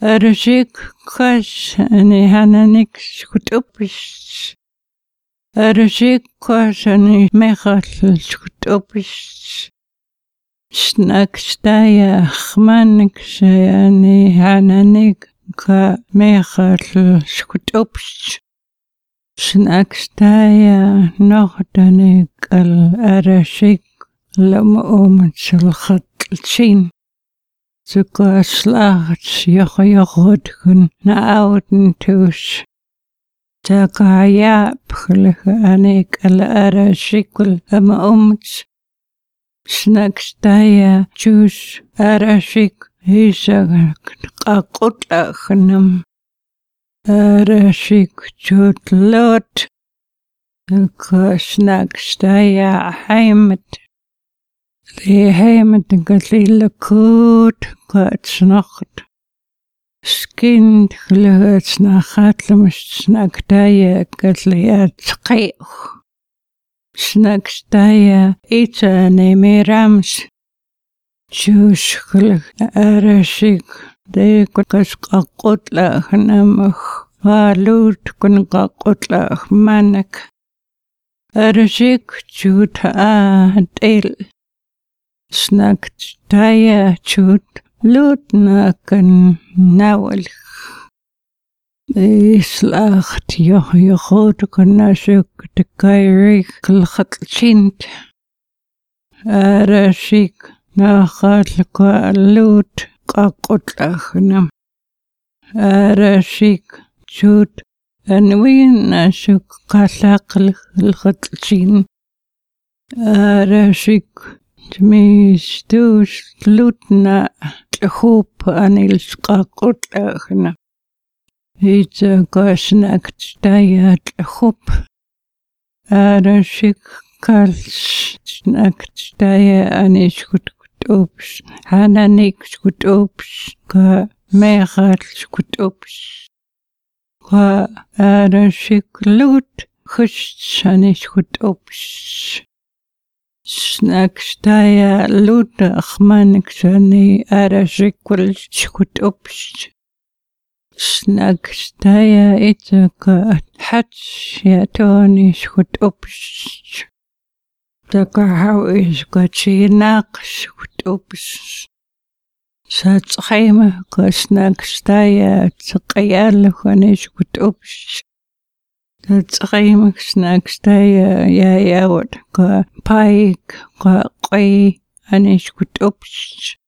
Arashik kash ani hananik shkutupish. Arashik kash ani mechal shkutupish. Snakstaya khmanik shayani hananik ka mechal shkutupish. Snakstaya nohdanik al arashik lam shulkhatlshin. Zuka slacht yochotgun na ouden tush. Taka yapgelige anik al arashikul amomts. Snakstaya chus arashik hisag kakutachnam. Arashik chutlot. Zuka snakstaya heimat. Die heimat galile koot katsnacht. Skind geluid snachatlem snaktaya galile tqeeuch. Snaktaya ita nemirams. Tjus geluid arashik. De kas kakutla namach. Walut kun kakutla manek. Arashik chut deel. Snaktaya chut lutnaken nawal. Slacht yochot kanashuk de kairik kalkhatlchint. Arashik nachal kwa lut kakotlachnam. Arashik chut anwin nashuk kalakl kalkhatlchin. Arashik Tmis dus lutna hoop anil skakotlegna. Ita kasnakt tayat hoop. Arashik kals snakt taya anishkut ups. Hananik skut ups. Ka mechal skut ups. Ka arashik lut khust anishkut ups. Snakstaya luta achmanik shani arashikul shkutupish. Snakstaya itaka hatch yatoni shkutupish. Taka hawish kachinak shkutupish. Satskhayma ka snakstaya tsaqayalkhani shkutupish. Tsaqaymak snakstaya yayawat ka paik ka qay anish kutupish.